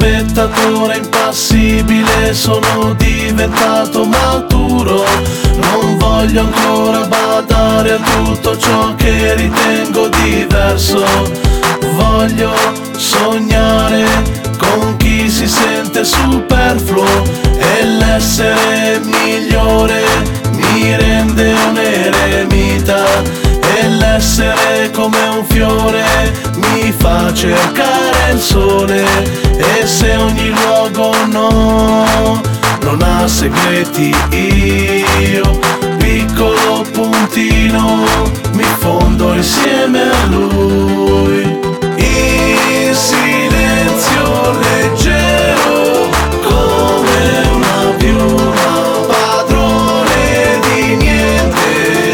spettatore impassibile, sono diventato maturo. Non voglio ancora badare a tutto ciò che ritengo diverso. Voglio sognare con chi si sente superfluo, e l'essere migliore mi rende un eremita, e l'essere come un fiore mi fa cercare il sole. E se ogni luogo non ha segreti, io, piccolo puntino, mi fondo insieme a lui. In silenzio leggero come una piuma, padrone di niente.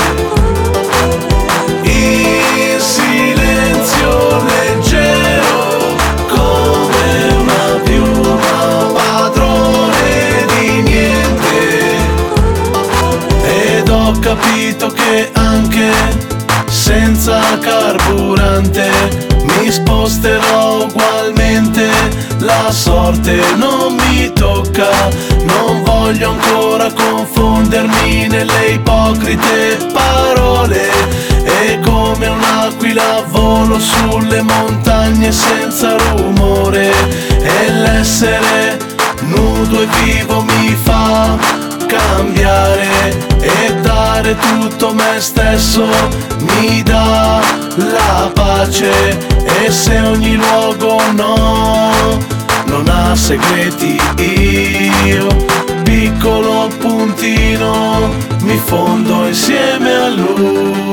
In silenzio leggero come una piuma, padrone di niente. Ed ho capito che anche senza carburante mi sposterò ugualmente, la sorte non mi tocca. Non voglio ancora confondermi nelle ipocrite parole, e come un'aquila volo sulle montagne senza rumore. E l'essere nudo e vivo mi fa cambiare, e dare tutto me stesso mi dà la pace. E se ogni luogo non ha segreti, io, piccolo puntino, mi fondo insieme a lui.